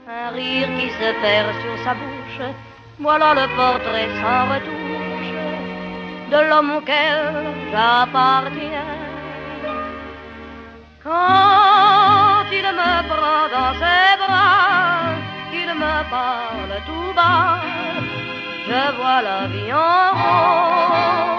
Un rire qui se perd sur sa bouche, voilà le portrait sans retouche de l'homme auquel j'appartiens. Quand il me prend dans ses bras, qu'il me parle tout bas, je vois la vie en rose.